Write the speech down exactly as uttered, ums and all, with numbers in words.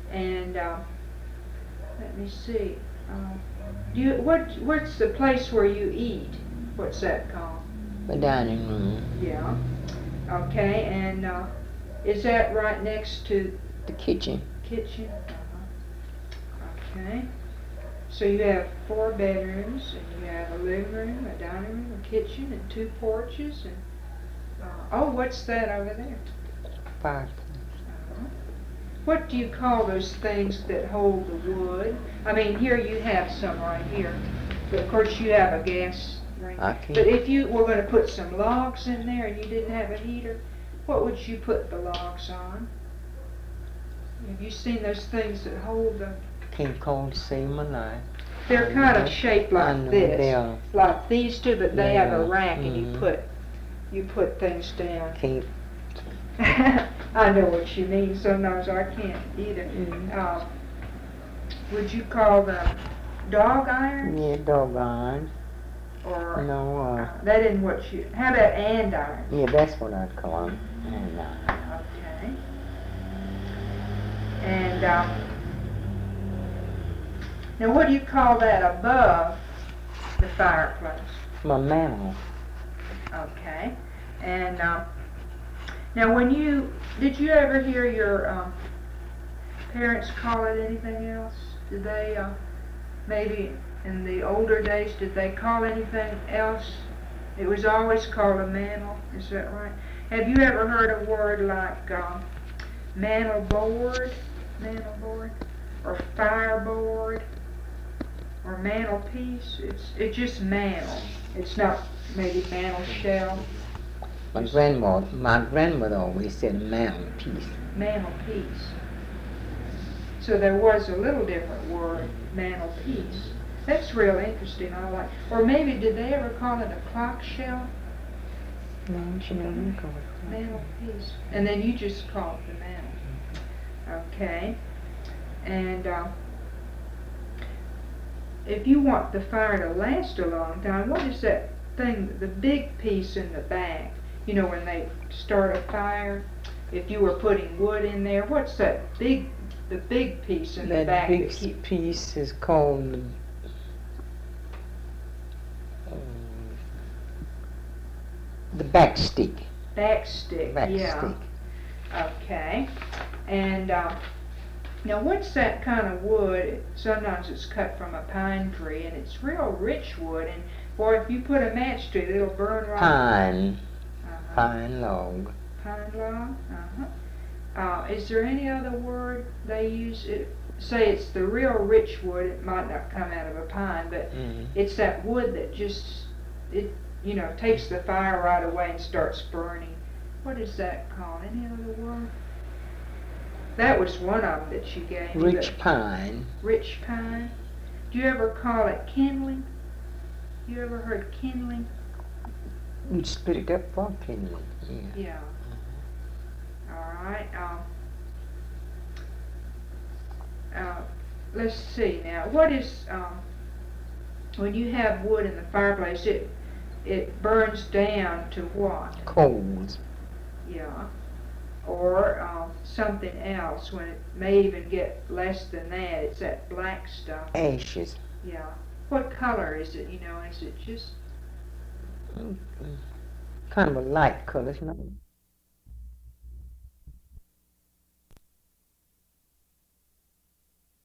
And uh, let me see. Uh, do you what? What's the place where you eat? What's that called? The dining room. Yeah. Okay. And uh, is that right next to The kitchen. kitchen? Uh-huh. Okay. So you have four bedrooms, and you have a living room, a dining room, a kitchen, and two porches. And uh, oh, what's that over there? Fireplace. Uh-huh. What do you call those things that hold the wood? I mean, here you have some right here. But of course you have a gas ring. I can't. But if you were going to put some logs in there and you didn't have a heater, what would you put the logs on? Have you seen those things that hold the... Can't call to save my life. They're kind of shaped I like know this, they are. like these two, but they have a Yeah. rack and you Mhm. put you put things down. Can't. I know what you mean. Sometimes I can't either. Mhm. Uh, would you call them dog irons? Yeah, dog iron. Or No, uh, uh, that isn't what you. How about andirons? yeah, that's what I'd call them. And, uh, Okay. And um, now, what do you call that above the fireplace? my mantle. Okay. And um, now, when you did you ever hear your um, parents call it anything else? Did they uh, maybe in the older days did they call anything else? It was always called a mantle. Is that right? Have you ever heard a word like um, mantle board, mantle board, or fireboard, or mantelpiece? It's it's just mantle. It's not maybe mantle shell. My grandmother, my grandmother always said a mantelpiece. Mantelpiece. So there was a little different word, mantelpiece. That's real interesting. I like. Or maybe did they ever call it a clock shell? No, she never called it. Mantelpiece. And then you just call it the mantle. Okay. And uh, if you want the fire to last a long time, what is that thing, the big piece in the back? You know, when they start a fire, if you were putting wood in there, what's that big, the big piece in the That back? big that keep, piece is called the, uh, the back stick. back stick. Back Yeah. stick. Okay. And uh, now, what's that kind of wood? Sometimes it's cut from a pine tree, and it's real rich wood. And boy, if you put a match to it, it'll burn right. Pine. Uh-huh. Pine log. Pine log. Uh-huh. Uh, is there any other word they use? It, say it's the real rich wood. It might not come out of a pine, but Mm. it's that wood that just it you know takes the fire right away and starts burning. What is that called? Any other word? That was one of them that you gave me. Rich but- pine. Rich pine. Do you ever call it kindling? You ever heard kindling? You split it up for kindling. Yeah. Yeah. All right. Um, uh, let's see now. What is um, when you have wood in the fireplace? It it burns down to what? Coals. Yeah. Or uh, something else. When it may even get less than that, it's that black stuff. Ashes. Yeah. What color is it? You know, is it just Mm, mm. Kind of a light color, it's not